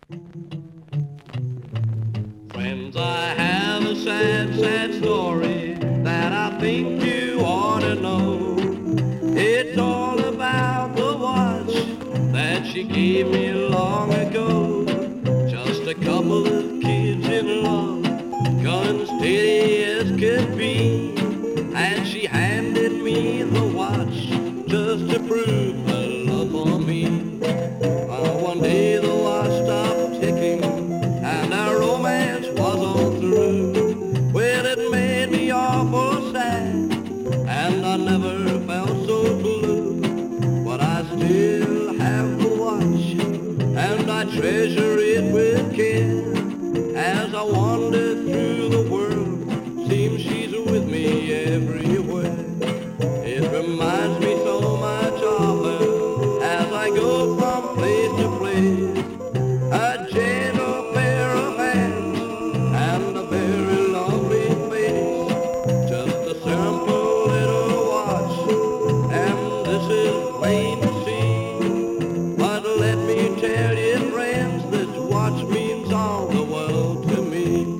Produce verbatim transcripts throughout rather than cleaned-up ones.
Friends, I have a sad, sad story that I think you ought to know. It's all about the watch that she gave me long ago. Just a couple of kids in love, gun steady as could be, and she handed me the watch just to prove her love for me. Uh, one day the watch stopped ticking and our romance was all through. Well, it made me awful sad and I never felt so blue. But I still have the watch and I treasure it with care. As I wander through the world, seems she's with me everywhere. It reminds me so much of her as I go from place to place. A gentle pair of hands and a very lovely face. Just a simple little watch, and this is plain to see. But let me tell you, friends, this watch means all the world to me.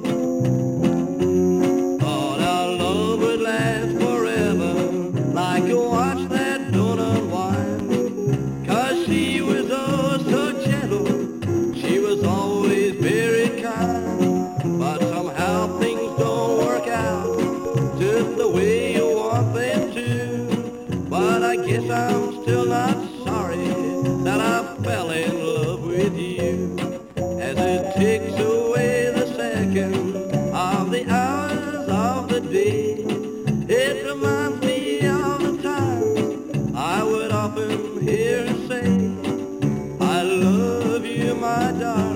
Thought our love would last forever, like a watch that don't unwind. 'Cause she was oh so gentle, she was always very kind. But somehow things don't work out just the way you want them to. But I guess I'm still not sorry that I fell in love with you. As it takes away the second of the hours of the day, it reminds me of the time I would often hear her say, I love you, my darling.